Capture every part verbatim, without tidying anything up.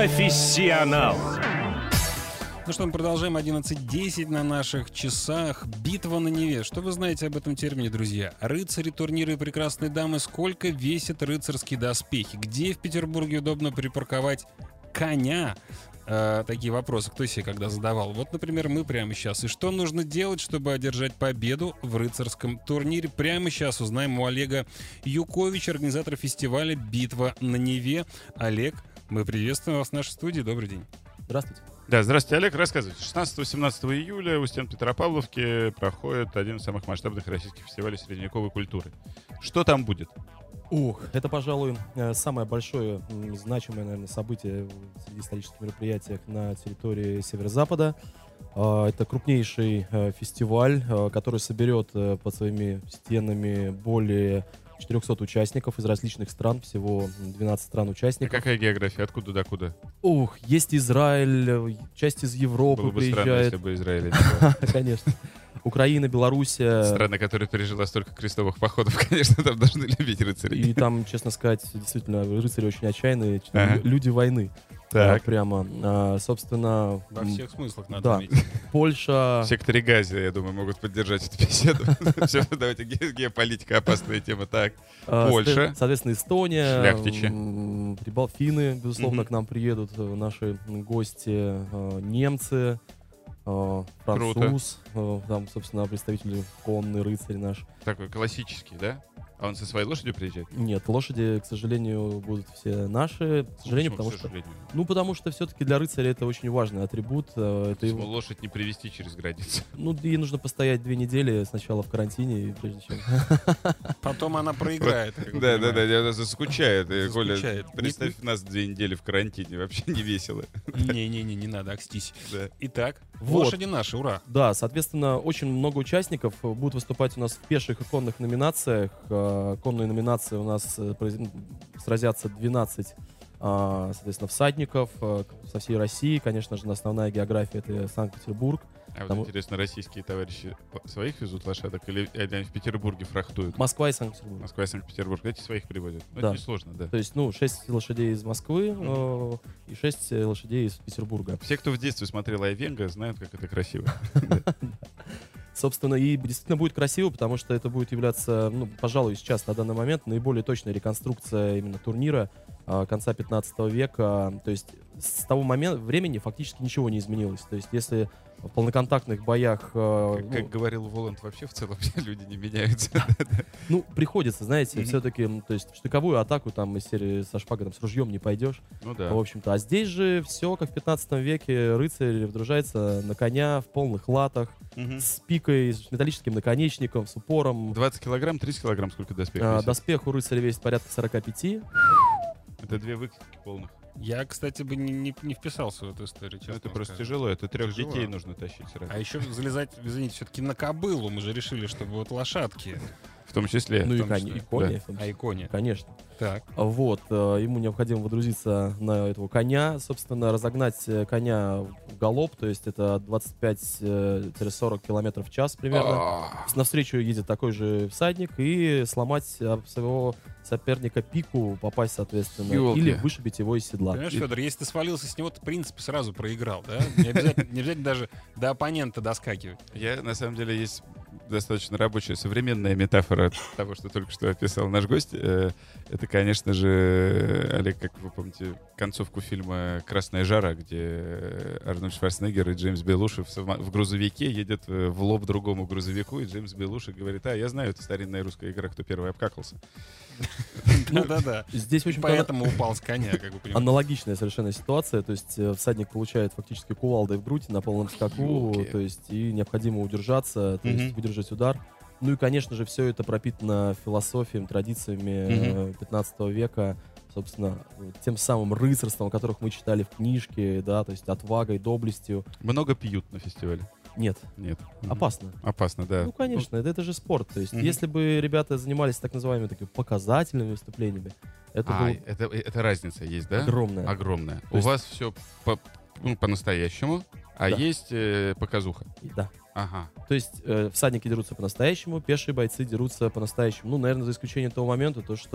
Профессионал. Ну что, мы продолжаем. одиннадцать десять на наших часах. Битва на Неве. Что вы знаете об этом термине, друзья? Рыцари, турниры и прекрасные дамы. Сколько весят рыцарские доспехи? Где в Петербурге удобно припарковать коня? Э, такие вопросы кто себе когда задавал? Вот, например, мы прямо сейчас. И что нужно делать, чтобы одержать победу в рыцарском турнире? Прямо сейчас узнаем у Олега Юковича, организатора фестиваля «Битва на Неве». Олег, мы приветствуем вас в нашей студии. Добрый день. Здравствуйте. Да, здравствуйте, Олег. Рассказывайте. шестнадцатого-семнадцатого июля у стен Петропавловки проходит один из самых масштабных российских фестивалей средневековой культуры. Что там будет? Ух, это, пожалуй, самое большое, значимое, наверное, событие среди исторических мероприятий на территории Северо-Запада. Это крупнейший фестиваль, который соберет под своими стенами более четырехсот участников из различных стран, всего двенадцать стран-участников. А какая география? Откуда до куда? Ух, есть Израиль, часть из Европы Было бы приезжает. странно, если бы Израиля не было. Конечно. Украина, Белоруссия. Страна, которая пережила столько крестовых походов, конечно, там должны любить рыцарей. И там, честно сказать, действительно, рыцари очень отчаянные, Ага. люди войны. Так. А, прямо. А, собственно, Во м, всех смыслах надо да. отметить. Польша. В секторе Гази, я думаю, могут поддержать эту беседу. Все, давайте, ге- геополитика, опасная тема. Так, а, Польша. со- Соответственно, Эстония. Шляхтичи. м, Прибал- Финны, безусловно, Мгм. к нам приедут э, наши гости, э, немцы, э, француз, э, там, собственно, представители конный рыцарь наш. такой классический, да? А он со своей лошадью приезжает? Нет, лошади, к сожалению, будут все наши. К сожалению, Почему, потому к что... сожалению? Ну, потому что все-таки для рыцаря это очень важный атрибут. э, Это Почему его... лошадь не привезти через границу? Ну, ей нужно постоять две недели сначала в карантине, и прежде чем... Потом она проиграет. как вы Да, да, да, понимаете. она заскучает. И, Коля, Заскучает. представь нас две недели в карантине, вообще не весело. Не-не-не, не надо, акстись. Да. Итак, Вот. лошади наши, ура. Да, соответственно, очень много участников будут выступать у нас в пеших и конных номинациях. Э, Конные номинации у нас э, произ- м, сразятся двенадцать, а, соответственно, всадников э, со всей России. Конечно же, основная география — это Санкт-Петербург. А вот Тому- интересно, российские товарищи своих везут лошадок или они в Петербурге фрахтуют? Москва и Санкт-Петербург. Москва и Санкт-Петербург. Эти своих приводят. Ну, Да. это несложно, да. То есть, ну, шесть лошадей из Москвы э, и шесть лошадей из Петербурга. Все, кто в детстве смотрел Айвенго, знают, как это красиво. Собственно, и действительно будет красиво, потому что это будет являться, ну, пожалуй, сейчас, на данный момент, наиболее точная реконструкция именно турнира а, конца пятнадцатого века. То есть с того момента, времени фактически ничего не изменилось. То есть если в полноконтактных боях... а, Как, ну, как говорил Воланд, вообще в целом все люди не меняются. ну, приходится, знаете, Мгм. все-таки, м, то есть в штыковую атаку там из серии со шпагой, там, с ружьем не пойдешь, Ну да. в общем-то. А здесь же все, как в пятнадцатом веке, рыцарь вдружается на коня в полных латах, Мгм. с пикой, с металлическим наконечником, с упором. двадцать килограмм, тридцать килограмм, сколько доспех А, весит? Доспех у рыцаря весит порядка сорок пять. Это две выкладки полных. Я, кстати, бы не, не- не вписался в эту историю, честно Ну, это вам просто скажу. тяжело, это трех Тяжело. детей нужно тащить сразу. А еще залезать, извините, все-таки на кобылу. Мы же решили, чтобы вот лошадки. В том числе. Ну и, том кони, числе, и кони, да. в том А числе. и кони. Конечно. Так. А Вот, э, ему необходимо водрузиться на этого коня, собственно, разогнать э, коня в галоп, то есть это двадцать пять сорок километров в час примерно. А, Навстречу едет такой же всадник и сломать об своего соперника пику, попасть, соответственно, Ёлки. или вышибить его из седла. Понимаешь, Федор, если ты свалился с него, ты, в принципе, сразу проиграл, да? Не обязательно, не обязательно даже до оппонента доскакивать. Я, на самом деле, есть достаточно рабочая современная метафора того, что только что описал наш гость. Э, Это, конечно же, Олег, как вы помните, концовку фильма «Красная жара», где Арнольд Шварценеггер и Джеймс Белуши в сама- в грузовике едет э, в лоб другому грузовику, и Джеймс Белуши говорит: а, я знаю, это старинная русская игра, кто первый обкакался. Ну да-да. Здесь И очень поэтому упал с коня, как вы понимаете. аналогичная совершенно ситуация, то есть э, всадник получает фактически кувалдой в грудь на полном скаку, Ёлки. то есть и необходимо удержаться, то Мгм. есть выдержать удар. Ну и, конечно же, все это пропитано философией, традициями э, пятнадцатого века, собственно, вот тем самым рыцарством, о которых мы читали в книжке, да, то есть отвагой, доблестью. Много пьют на фестивале? Нет, Нет. Мгм. опасно. Опасно, да. Ну, конечно, это, это же спорт. То есть, Мгм. если бы ребята занимались так называемыми такими показательными выступлениями, это А, было это, это разница есть, да? огромное. Огромная. То У есть- вас все по, ну, по-настоящему, а Да. есть э, показуха. Да. Ага. То есть э, всадники дерутся по-настоящему, пешие бойцы дерутся по-настоящему. Ну, наверное, за исключением того момента, то, что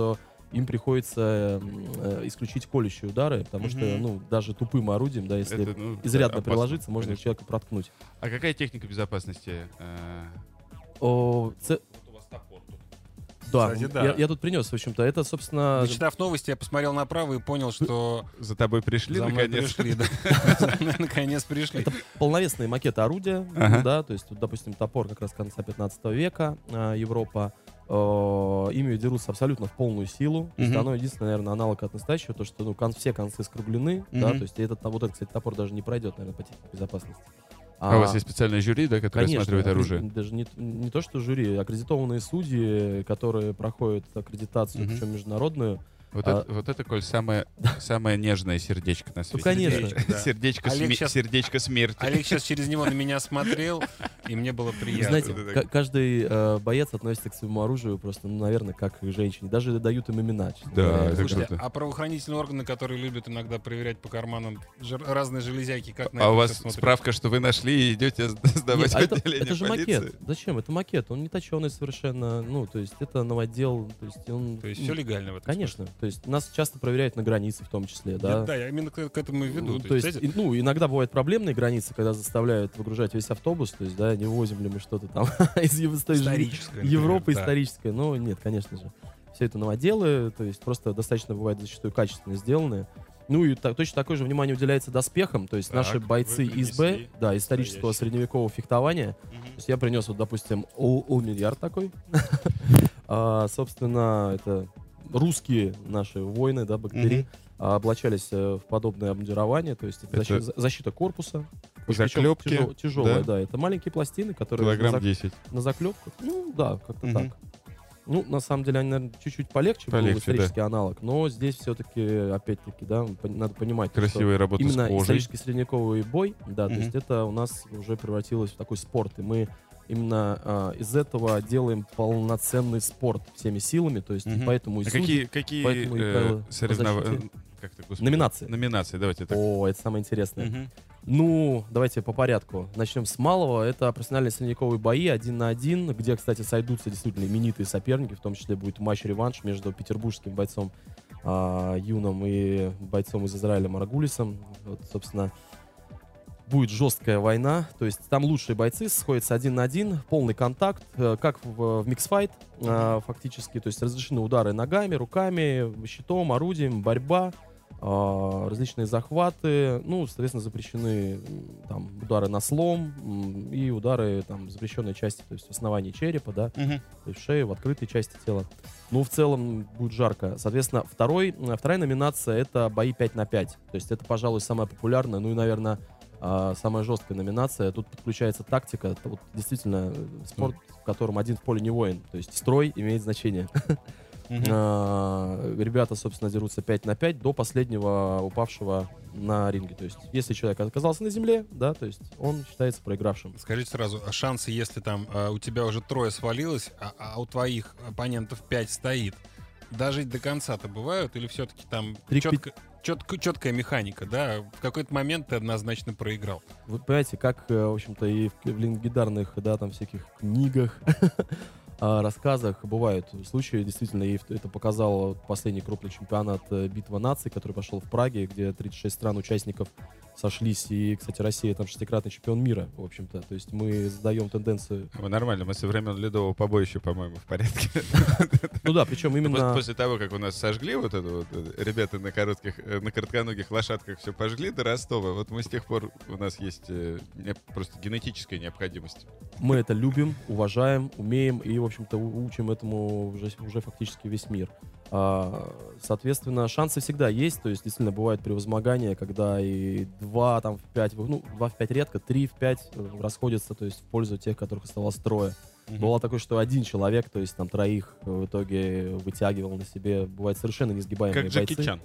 им приходится э, исключить колющие удары, потому Мгм. что, ну, даже тупым орудием, да, если Это, ну, изрядно опасно, приложиться, можно конечно. человека проткнуть. А какая техника безопасности? э, О, ц- Вот у вас топор тут. Да, Кстати, да. Я, я тут принес, в общем-то, это, собственно... Дочитав новости, я посмотрел направо и понял, что За тобой пришли, за мной наконец? пришли, да. За мной наконец пришли. Это полновесные макеты орудия, Ага. да, то есть, тут, допустим, топор как раз конца пятнадцатого века, а, Европа, э, ими дерутся абсолютно в полную силу, то есть Мгм. оно единственное, наверное, аналог от настоящего, то, что, ну, кон- все концы скруглены, да, Мгм. то есть, и этот, вот этот, кстати, топор даже не пройдет, наверное, по технике безопасности. А у вас есть специальное жюри, да, которое Конечно, осматривает аккреди- оружие? даже не, не то, что жюри, аккредитованные судьи, которые проходят аккредитацию, Мгм. причем международную. Вот, А- это, вот это, Коль, самое, самое нежное сердечко на свете. конечно. Сердечко, да. Сердечко, Олег сме- щас- сердечко смерти. Олег сейчас через него на меня смотрел, и мне было приятно. Знаете, это ка- так. каждый э, боец относится к своему оружию просто, ну, наверное, как к женщине. Даже дают им имена. честно Да, говоря. это Слушайте, круто. а правоохранительные органы, которые любят иногда проверять по карманам жир- разные железяки, как на А это у всё вас смотрят? справка, что вы нашли и идете сдавать Нет, а в это, отделение это же полиции? макет. Зачем? Это макет. Он не точеный совершенно. Ну, то есть это новодел. То есть он... То есть ну, все легально в этом Конечно. То есть нас часто проверяют на границе в том числе, смысле? да. Я- Да, я именно к, к этому и веду. Ну, То то есть, есть, кстати, и- ну, иногда бывают проблемные границы, когда заставляют выгружать весь автобус, то есть, да, не возим ли мы что-то там из Ев- с той же историческое, например, Европы да. историческое. Но нет, конечно же. Все это новоделы, то есть просто достаточно бывает зачастую качественно сделанные. Ну и так, точно такое же внимание уделяется доспехам, то есть Так, наши бойцы вы ИСБ, принесли да, исторического настоящий. средневекового фехтования. Мгм. То есть я принес, вот, допустим, Олмильяр такой. А, собственно, это русские наши воины, да, богатыри, а, облачались э, в подобное обмундирование, то есть это Это защи- защита корпуса. Причем Заклепки, тяжел- тяжелая, да? да? Это маленькие пластины, которые на, Килограмм зак- десять. на заклепках. Ну, да, как-то Мгм. так. Ну, на самом деле, они, наверное, чуть-чуть полегче, был Полегче, исторический аналог, но здесь все-таки, опять-таки, да, пон- надо понимать, что Красивая работа именно с кожей. исторический средневековый бой, да, то Мгм. есть это у нас уже превратилось в такой спорт, и мы именно а, из этого делаем полноценный спорт всеми силами, то есть и Мгм. поэтому и А судьи- какие, какие поэтому и э, правила по соревнования? защите. Как то, господи? Номинации. Номинации, давайте так. О, это самое интересное. Мгм. Ну, давайте по порядку. Начнем с малого. Это профессиональные средневековые бои один на один, где, кстати, сойдутся действительно именитые соперники. В том числе будет матч-реванш между петербургским бойцом а, Юном и бойцом из Израиля Марагулисом. Вот, собственно, будет жесткая война. То есть там лучшие бойцы сходятся один на один, полный контакт, э, как в, в миксфайт а, фактически. То есть разрешены удары ногами, руками, щитом, орудием, борьба. А, различные захваты, ну, соответственно, запрещены м, там удары на слом м, и удары там в запрещенной части, то есть в основании черепа, да, Мгм. то есть в шее, в открытой части тела. Ну, в целом будет жарко. Соответственно, второй, м, вторая номинация — это бои пять на пять. То есть это, пожалуй, самая популярная, ну и, наверное, а, самая жесткая номинация. Тут подключается тактика. Это вот действительно э, спорт, в котором один в поле не воин. То есть строй имеет значение. Мгм. А, Ребята, собственно, дерутся пять на пять до последнего упавшего на ринге. То есть, если человек оказался на земле, да, то есть он считается проигравшим. Скажите сразу, а шансы, если там а, у тебя уже трое свалилось, а, а у твоих оппонентов пять стоит, дожить до конца-то бывают? Или все-таки там Три к четко, четко- четкая механика, да? В какой-то момент ты однозначно проиграл. Вы понимаете, как, э, в общем-то, и в, в легендарных, да, там всяких книгах, а, рассказах бывают случаи, действительно, и это показал последний крупный чемпионат э, «Битва наций», который пошел в Праге, где тридцать шесть стран участников сошлись, и, кстати, Россия там шестикратный чемпион мира, в общем-то, то есть мы задаем тенденцию. Мы нормально, мы со времен Ледового побоища, по-моему, в порядке. Ну да, причем После, именно... после того, как у нас сожгли вот это вот, э, ребята на коротких, э, на коротконогих лошадках все пожгли до Ростова, вот мы с тех пор, у нас есть э, не- просто генетическая необходимость. Мы это любим, уважаем, умеем и, в общем-то, у- учим этому уже, уже фактически весь мир. А, соответственно, шансы всегда есть, то есть действительно бывает превозмогание, когда и два там в пять, ну, два в пять редко, три в пять расходятся, то есть в пользу тех, которых оставалось трое. Бывало такое, что один человек, то есть там троих в итоге вытягивал на себе, бывает совершенно несгибаемые Как Джеки бойцы. Чан.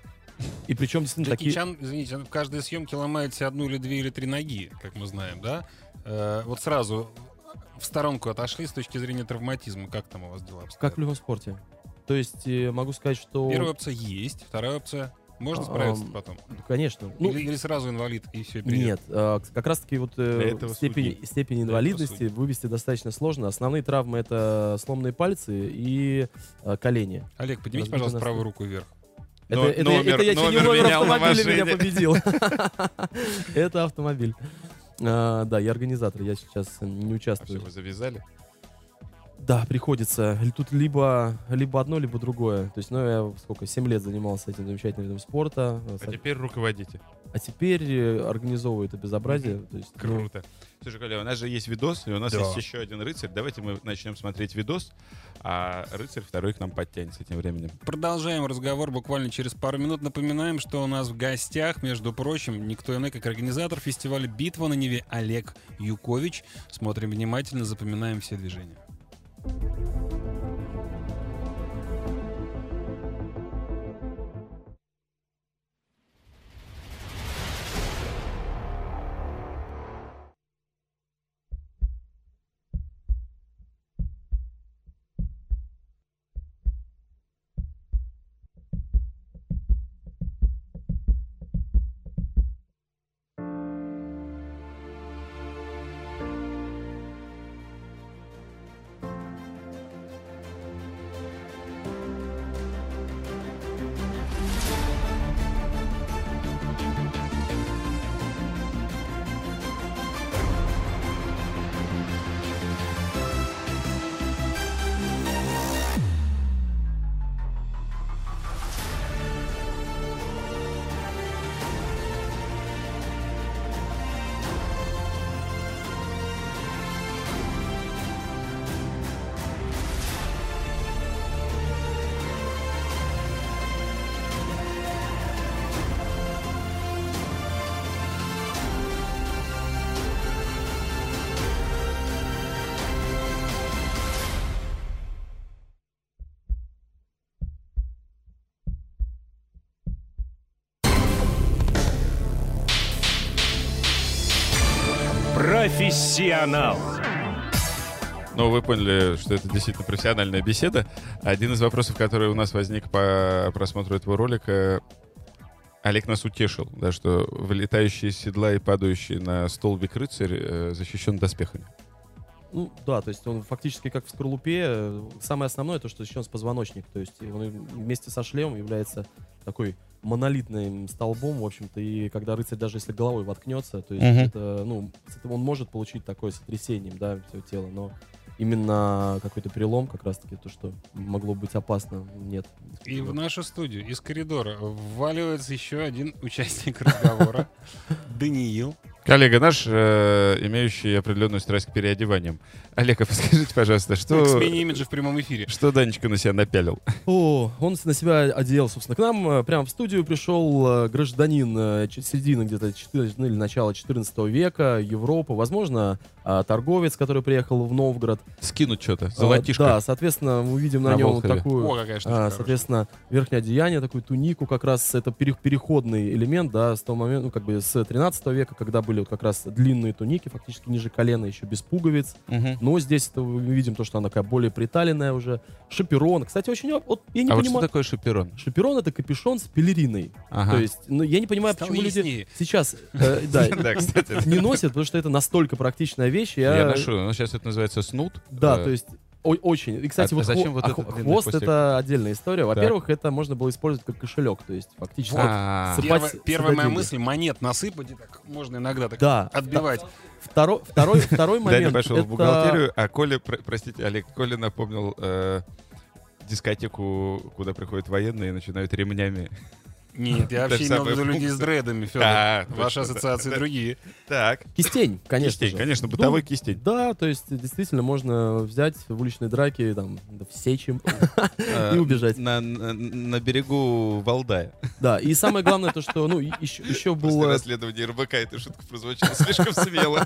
И причем действительно Джеки такие... Чан, извините, он в каждой съемке ломает себе одну или две или три ноги, как мы знаем, да? Э, вот сразу в сторонку отошли с точки зрения травматизма. Как там у вас дела обстоят? Как в любом спорте. То есть э, могу сказать, что... Первая опция есть, вторая опция Можно справиться потом? Конечно. Ну, или, или сразу инвалид, и все перейдет? Нет, а, как раз-таки вот э, степень, степень инвалидности вывести достаточно сложно. Основные травмы — это сломанные пальцы и а, колени. Олег, поднимите, пожалуйста, правую руку вверх. Это, это, номер, это я номер, номер автомобиля меня победил. Это автомобиль. А, да, я организатор, я сейчас не участвую. А все, вы завязали? Да, приходится. Тут либо, либо одно, либо другое. То есть, ну, я сколько, семь лет занимался этим замечательным видом спорта. А теперь руководите. А теперь организовываю это безобразие. То есть, круто. Ну... Слушай, Коля, у нас же есть видос, и у нас да. есть еще один рыцарь. Давайте мы начнем смотреть видос, а рыцарь второй к нам подтянется тем временем. Продолжаем разговор буквально через пару минут. Напоминаем, что у нас в гостях, между прочим, никто иной, как организатор фестиваля «Битва на Неве» Олег Юкович. Смотрим внимательно, запоминаем все движения. Профессионал. Ну, вы поняли, что это действительно профессиональная беседа. Один из вопросов, который у нас возник по просмотру этого ролика, Олег нас утешил, да, что вылетающий из седла и падающий на столбик рыцарь э, защищен доспехами. Ну, да, то есть он фактически как в скорлупе. Самое основное то, что защищен позвоночник. То есть он вместе со шлемом является такой монолитным столбом, в общем-то, и когда рыцарь, даже если головой воткнется, то есть uh-huh. это, ну, с этого он может получить такое сотрясением, да, все тело, но именно какой-то перелом, как раз-таки, то, что могло быть опасно, нет. И в нашу студию из коридора вваливается еще один участник разговора, Даниил. Коллега наш, э, имеющий определенную страсть к переодеваниям. Олег, а подскажите, пожалуйста, что... К смене имиджа в прямом эфире. Что Данечка на себя напялил? О, он на себя одел, собственно. К нам прямо в студию пришел гражданин середины где-то четырнадцатого, ну, или начала четырнадцатого века, Европа, возможно, торговец, который приехал в Новгород. Скинуть что-то, золотишко. Да, соответственно, мы видим на, на нем Волхове. Такую... О, какая штука, соответственно, верхнее одеяние, такую тунику, как раз это переходный элемент, да, с того момента, ну, как бы с тринадцатого века, когда были вот как раз длинные туники, фактически ниже колена, еще без пуговиц. Угу. Но здесь это мы видим то, что она такая более приталенная уже. Шаперон. Кстати, очень... Вот, я не а понимаю... вот что такое шаперон? Шаперон — это капюшон с пелериной. Ага. То есть, ну, я не понимаю, Стало почему яснее. люди сейчас э, да, не носят, потому что это настолько практичная вещь. Я, я ношу. Ну, сейчас это называется снуд. Да, то есть О- очень. И, кстати, а, вот, а зачем хво- вот а это, хвост — после... это отдельная история. Во-первых, так. это можно было использовать как кошелек, то есть фактически вот. сыпать, Первая, первая моя деньги. мысль — монет насыпать, и так можно иногда так да. отбивать. Второй, второй, второй момент. Даня пошел это... в бухгалтерию, а Коля, про- простите, Олег, Коля напомнил э, дискотеку, куда приходят военные и начинают ремнями. Нет, я вообще имел в виду людей с дредами, Федор. А, Ваши точно, ассоциации да, другие. Так. Кистень, конечно Кистень, же. конечно, бытовой ну, кистень. Да, то есть действительно можно взять в уличной драке, там, всечь им и убежать. На берегу Валдая. Да, и самое главное то, что, ну, еще было... После расследования эр бэ ка эта шутка прозвучала слишком смело.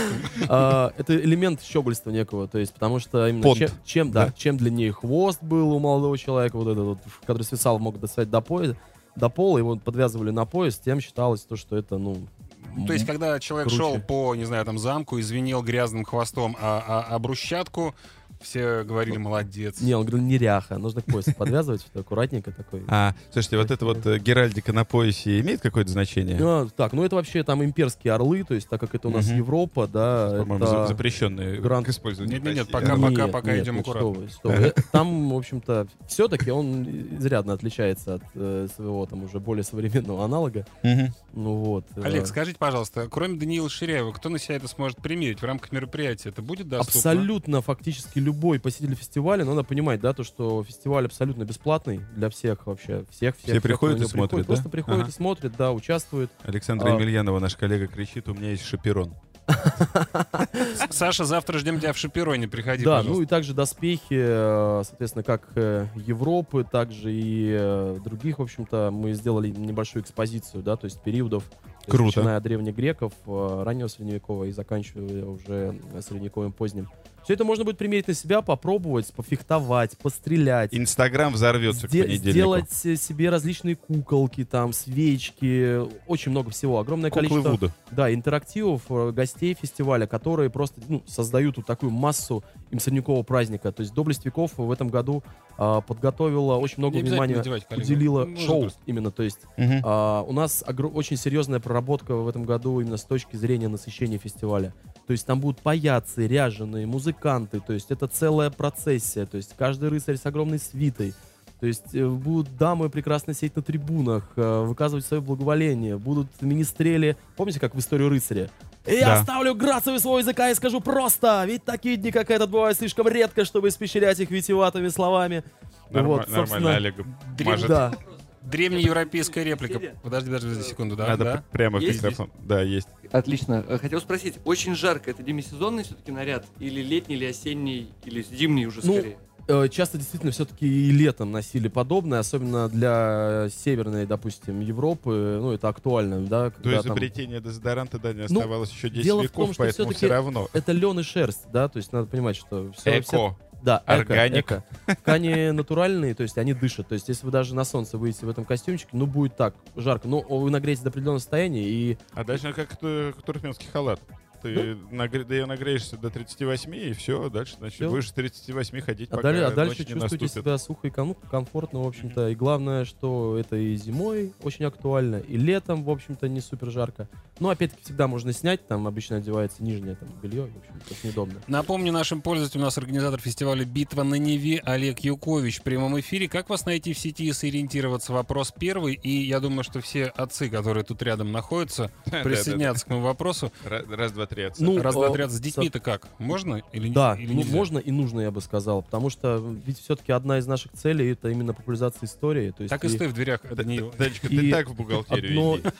Это элемент щегольства некого, то есть, потому что именно чем, да, чем длиннее хвост был у молодого человека, вот этот, который свисал, мог достать до пояса, до пола, его подвязывали на пояс, тем считалось то, что это, ну... То есть, когда человек круче. шел по, не знаю, там, замку и звенел грязным хвостом о, о, о брусчатку, все говорили молодец. Не, он говорил неряха. Нужно к поясу подвязывать, что аккуратненько такой. А, слушайте, вот это вот э, геральдика на поясе имеет какое-то значение? Ну, так, ну это вообще там имперские орлы, то есть так как это у нас Мгм. Европа, да, По-моему, это... за- запрещенные Гранд- к использованию. Нет, нет, нет, в пока, России. пока, Нет, пока нет, идем ну аккуратно. что вы, что вы. Э, Там, в общем-то, все-таки он изрядно отличается от э, своего там уже более современного аналога. Мгм. Ну вот. э, Олег, скажите, пожалуйста, кроме Даниила Ширяева, кто на себя это сможет примерить в рамках мероприятия? Это будет доступно? Абсолютно, фактически любой посетитель фестиваля, но надо понимать, да, то, что фестиваль абсолютно бесплатный для всех вообще, всех, всех. Все всех, кто приходят на и него смотрят, приходит. да? Просто приходят Ага. и смотрят, да, участвуют. Александра А. Емельянова, наш коллега, кричит: у меня есть шаперон. С- Саша, завтра ждем тебя в Шапероне, приходи, Да, пожалуйста. ну и также доспехи, э, соответственно, как э, Европы, также и э, других, в общем-то, мы сделали небольшую экспозицию, да, то есть периодов, то есть Круто. начиная от древних греков, э, раннего средневекового и заканчивая уже э, средневековым поздним. Все это можно будет примерить на себя, попробовать, пофехтовать, пострелять. Инстаграм взорвется к Сде- понедельнику. сделать э, себе различные куколки, там, свечки, очень много всего, огромное Куклы количество Вуду. да, интерактивов, э, гостей фестиваля, которые просто ну, создают вот такую массу им средневекового праздника. То есть Доблесть веков в этом году а, подготовила очень много Не обязательно внимания, надевать, коллега. уделила Можно шоу просто. именно. То есть Мгм. а, у нас огр- очень серьезная проработка в этом году именно с точки зрения насыщения фестиваля. То есть там будут паяцы, ряженые, музыканты, то есть это целая процессия, то есть каждый рыцарь с огромной свитой. То есть э, будут дамы прекрасно сидеть на трибунах, э, выказывать свое благоволение, будут министрели. Помните, как в «Историю рыцаря»? Я Да. оставлю грацию своего языка и скажу просто, ведь такие дни, как этот, бывают слишком редко, чтобы испещрять их витиеватыми словами. Норма- Вот, Нормально, собственно, Олег Древ- мажет. Да. Древнеевропейская реплика. Подожди, подожди, подожди секунду, да? Надо да? п- прямо в Есть микрофон. Да, есть. Отлично. Э, Хотел спросить, очень жарко, это демисезонный все-таки наряд? Или летний, или осенний, или зимний уже Ну, скорее? Э, Часто действительно все-таки и летом носили подобное, особенно для северной, допустим, Европы. Ну, это актуально, да? До когда там- изобретения дезодоранта, да, не Ну, оставалось еще десять дело в веков, том, что поэтому всё-таки все равно. Это лен и шерсть, да, то есть надо понимать, что все, Эко. да, эко, Органик. эко. Ткани натуральные, то есть они дышат. То есть если вы даже на солнце выйдете в этом костюмчике, ну будет так жарко, но вы нагреетесь до определенного состояния и А дальше как ту- туркменский халат. Ты нагре- да я нагреешься до тридцати восьми, и все, дальше значит, Всё. будешь с тридцати восьми ходить, а, пока далее- а дальше ночь не чувствуете наступит. себя сухо и ком- комфортно, в общем-то. И главное, что это и зимой очень актуально, и летом, в общем-то, не супер жарко. Но опять-таки всегда можно снять, там обычно одевается нижнее там, белье, в общем, очень удобно. Напомню нашим пользователям, у нас организатор фестиваля «Битва на Неве» Олег Юкович в прямом эфире. Как вас найти в сети и сориентироваться? Вопрос первый. И я думаю, что все отцы, которые тут рядом находятся, присоединятся к моему вопросу. Ра- Раз, два, три, отца. Ну, Раз, э, два, три, с детьми-то как? Можно или, Да, или ну, нельзя? можно и нужно, я бы сказал, потому что ведь все-таки одна из наших целей это именно популяризация истории. То есть Так и стой в дверях, Да- Даниил. да- Данечка, И ты так в бухгалтерию одно- иди.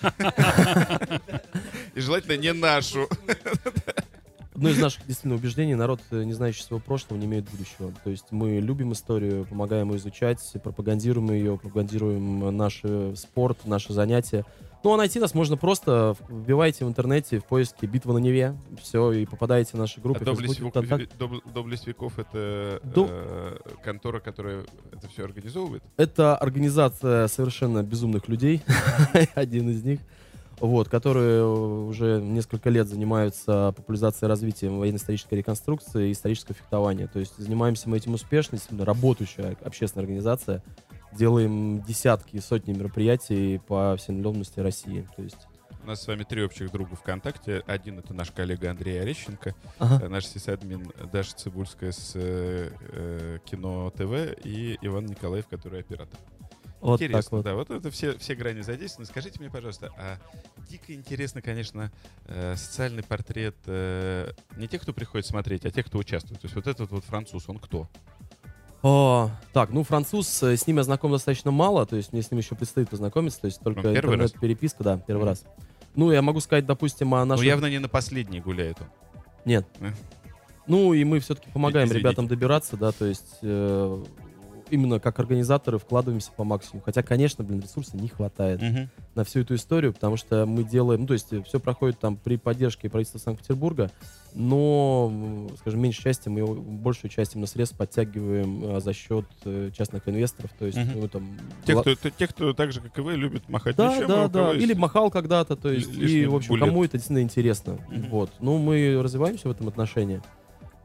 И желательно не нашу. Одно из наших действительно убеждений: народ, э, не знающий своего прошлого, не имеет будущего. То есть мы любим историю, помогаем ее изучать, пропагандируем ее, пропагандируем наш э, спорт, наши занятия. Ну, а найти нас можно просто, вбивайте в интернете в поиске «Битва на Неве», все, и попадаете в наши группы. А доблесть, Фейсбуке, век- ВКонтакте. доб- доблесть веков — это До- э, контора, которая это все организовывает? Это организация совершенно безумных людей, один из них, вот, которые уже несколько лет занимаются популяризацией и развитием военно-исторической реконструкции и исторического фехтования. То есть занимаемся мы этим успешно, действительно работающая общественная организация. Делаем десятки и сотни мероприятий по всей области России. То есть, У нас с вами три общих друга ВКонтакте. Один — это наш коллега Андрей Орещенко, ага. э, наш сисадмин Даша Цибульская с э, э, Кино ТВ и Иван Николаев, который оператор. Вот Интересно, так вот. да, вот это все, все грани задействованы. Скажите мне, пожалуйста, а дико интересно, конечно, э, социальный портрет э, не тех, кто приходит смотреть, а тех, кто участвует. То есть вот этот вот француз, он кто? О, так, ну, француз, э, с ним я знаком достаточно мало, то есть мне с ним еще предстоит познакомиться, то есть только Он первый раз? интернет-переписка, да, первый Мгм. раз. Ну, я могу сказать, допустим, о Ну, нашем... явно не на последний гуляет он. Нет. Э. Ну, и мы все-таки помогаем Извините. ребятам добираться, да, то есть э, именно как организаторы вкладываемся по максимуму. Хотя, конечно, блин, ресурсов не хватает Мгм. на всю эту историю, потому что мы делаем, ну, то есть все проходит там при поддержке правительства Санкт-Петербурга, но, м, скажем, меньшей части мы его- большую часть именно средств подтягиваем э, за счет э, частных инвесторов, то есть, Мгм. ну, там... Тех, ла- кто, т- тех, кто так же, как и вы, любит махать Да, мечом, да, а у да. кого Или есть- махал когда-то, то есть, лишний и, в общем, буллет. кому это действительно интересно. Мгм. Вот. Ну, мы развиваемся в этом отношении.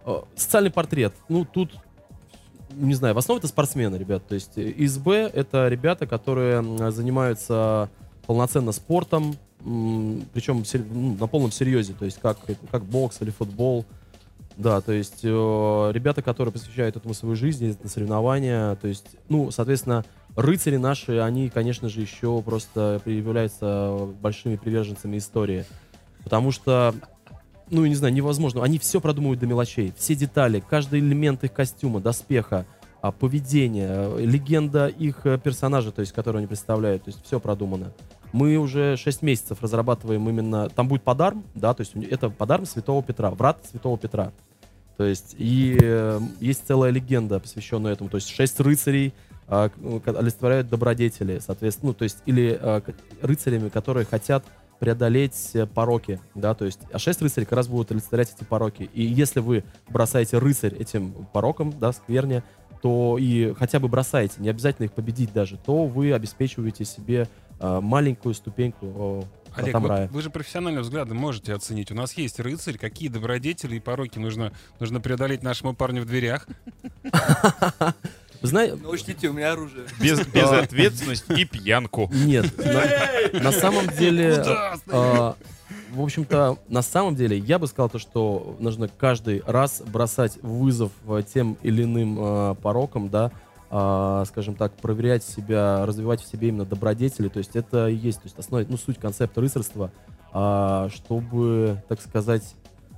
Э, Социальный портрет. Ну, тут, не знаю, в основе это спортсмены, ребят. То есть ИСБ — это ребята, которые м, занимаются полноценно спортом, м, причем сер- ну, на полном серьезе, то есть как, как бокс или футбол. Да, то есть э, ребята, которые посвящают этому свою жизнь, ездят на соревнования, то есть, ну, соответственно, рыцари наши, они, конечно же, еще просто являются большими приверженцами истории, потому что, ну, не знаю, невозможно, они все продумывают до мелочей, все детали, каждый элемент их костюма, доспеха, а, поведения, легенда их э, персонажа, то есть, которого они представляют, то есть, все продумано. Мы уже шесть месяцев разрабатываем именно... Там будет подарм, да, то есть это подарм Святого Петра, врат Святого Петра. То есть и э, есть целая легенда, посвященная этому. То есть шесть рыцарей э, олицетворяют добродетели, соответственно, ну, то есть или э, рыцарями, которые хотят преодолеть пороки, да, то есть, а шесть рыцарей как раз будут олицетворять эти пороки. И если вы бросаете рыцарь этим порокам, да, скверне, то и хотя бы бросаете, не обязательно их победить даже, то вы обеспечиваете себе э, маленькую ступеньку э, Олег, там вот рая. вы же профессиональным взглядом можете оценить. У нас есть рыцарь, какие добродетели и пороки нужно, нужно преодолеть нашему парню в дверях. Знаете, Ну, учтите, у меня оружие. Без, безответственность и пьянку. нет, на, на самом деле, Куда? э, в общем-то, на самом деле, я бы сказал то, что нужно каждый раз бросать вызов э, тем или иным э, порокам, да, э, скажем так, проверять себя, развивать в себе именно добродетели, то есть это и есть, то есть основа, ну, суть концепта рыцарства, э, чтобы, так сказать,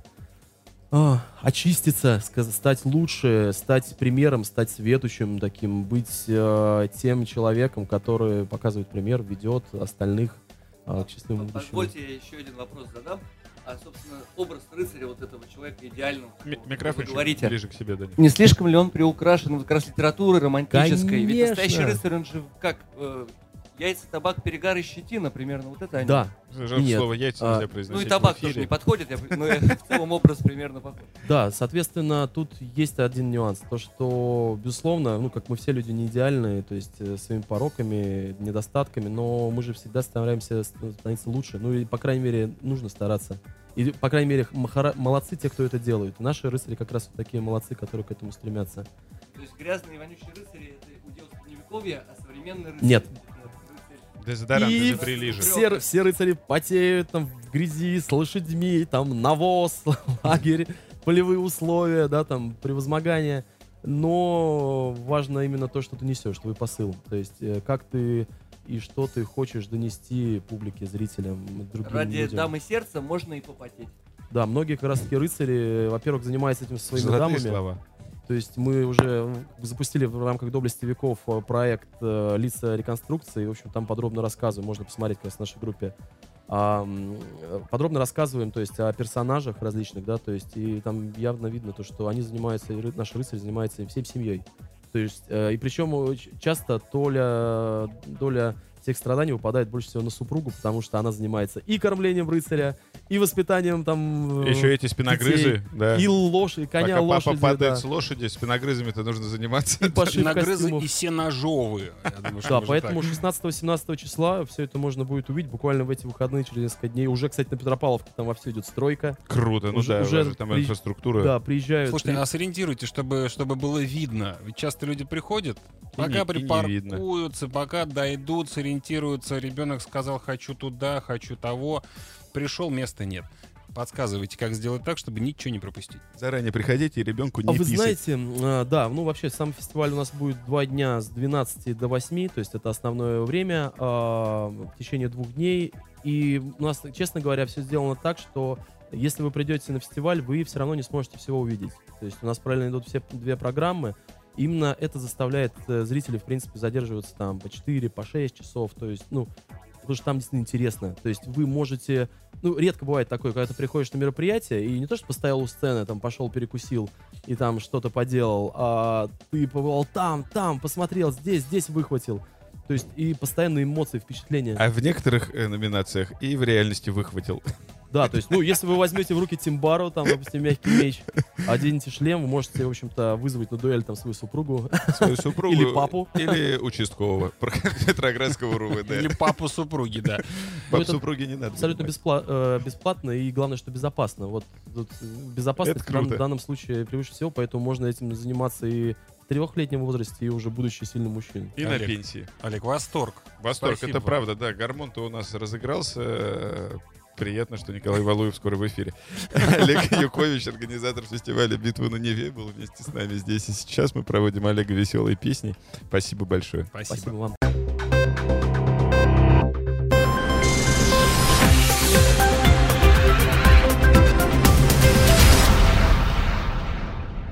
а, очиститься, сказ- стать лучше, стать примером, стать светочем таким, быть э, тем человеком, который показывает пример, ведет остальных э, к счастливому будущему. Позвольте, я еще один вопрос задам. А, собственно, образ рыцаря, вот этого человека идеального, М- вы Микрофон говорите, ближе к себе, Даня. не слишком ли он приукрашен вот как раз литературой романтической? Ведь Конечно. настоящий рыцарь, он же как э, яйца, табак, перегар и щетина, примерно, вот это они. Да, Жаль, Нет. слово яйца А, нельзя Ну произносить и табак в тоже эфире. не подходит, я, но я в целом образ примерно похож. да, соответственно, тут есть один нюанс. То, что, безусловно, ну, как мы все люди не идеальные, то есть э, своими пороками, недостатками, но мы же всегда стараемся становиться лучше. Ну, и, по крайней мере, нужно стараться. И, по крайней мере, махара- молодцы те, кто это делают. Наши рыцари как раз вот такие молодцы, которые к этому стремятся. То есть грязные и вонючие рыцари — это удел средневековья, а современный рыцарь... Нет. рыцарь- Дезодорант И изобрели же. все, ры- все рыцари потеют там в грязи, с лошадьми, там навоз, лагерь, полевые условия, да, там превозмогание. Но важно именно то, что ты несешь, твой посыл. То есть э, как ты и что ты хочешь донести публике, зрителям, другим Ради людям. дамы сердца можно и попотеть. Да, многие как раз таки рыцари, во-первых, занимаются этим со своими Золотые дамами. слова. То есть мы уже запустили в рамках «Доблести веков» э, проект э, «Лица реконструкции». В общем, там подробно рассказываем, можно посмотреть как раз в нашей группе. А, м, э, подробно рассказываем, то есть, о персонажах различных, да, то есть, и там явно видно то, что они занимаются, и ры- наш рыцарь занимается всей семьей. То есть, э, и причем очень часто доля, доля всех страданий выпадает больше всего на супругу, потому что она занимается и кормлением рыцаря, и воспитанием там э, Еще эти спиногрызы, да. и лошадь, коня, Пока лошади, папа падает да. с лошади, спиногрызами-то нужно заниматься. И пошив Нагрызы костюмов. и сеножовые. Я думаю, что Да, можно поэтому так. шестнадцатого-семнадцатого числа все это можно будет увидеть буквально в эти выходные через несколько дней. Уже, кстати, на Петропавловке там вовсю идет стройка. Круто, ну Уже- да, уже уже там при- инфраструктура. Да, приезжают. Слушайте, а сориентируйте, чтобы, чтобы было видно. Ведь часто люди приходят, И пока не- и не видно. припаркуются, пока дойдут, сориентируются. Ребенок сказал, хочу туда, хочу того. Пришел, места нет. Подсказывайте, как сделать так, чтобы ничего не пропустить. Заранее приходите и ребенку не А вы писать. знаете, а, да, ну вообще сам фестиваль у нас будет два дня с двенадцати до восьми, то есть это основное время, а, в течение двух дней. И у нас, честно говоря, все сделано так, что если вы придете на фестиваль, вы все равно не сможете всего увидеть. То есть у нас параллельно идут все две программы. Именно это заставляет э, зрителей, в принципе, задерживаться там по четыре, по шесть часов. То есть, ну, потому что там действительно интересно. То есть вы можете... Ну, редко бывает такое, когда ты приходишь на мероприятие, и не то, что постоял у сцены, там, пошел, перекусил и там что-то поделал, а ты побывал там, там, посмотрел, здесь, здесь выхватил. То есть и постоянные эмоции, впечатления. А в некоторых э, номинациях и в реальности выхватил. Да, то есть, ну, если вы возьмете в руки Тимбару, там, допустим, мягкий меч, оденете шлем, вы можете, в общем-то, вызвать на дуэль там свою супругу. Свою супругу. Или папу. Или участкового Петроградского РУВД. Или папу супруги, да. Пап это супруги не надо. Абсолютно занимать. беспла- э, бесплатно и, главное, что безопасно. Вот тут безопасность Это в дан- круто. в данном случае превыше всего, поэтому можно этим заниматься и в трехлетнем возрасте, и уже будучи сильным мужчиной. И на Олег. пенсии. Олег, восторг. Восторг, Спасибо это вам. правда, да. Гормон-то у нас разыгрался. Приятно, что Николай Валуев скоро в эфире. Олег Юкович, организатор фестиваля «Битва на Неве», был вместе с нами здесь и сейчас. Мы проводим Олега веселой песней. Спасибо большое. Спасибо. Спасибо вам.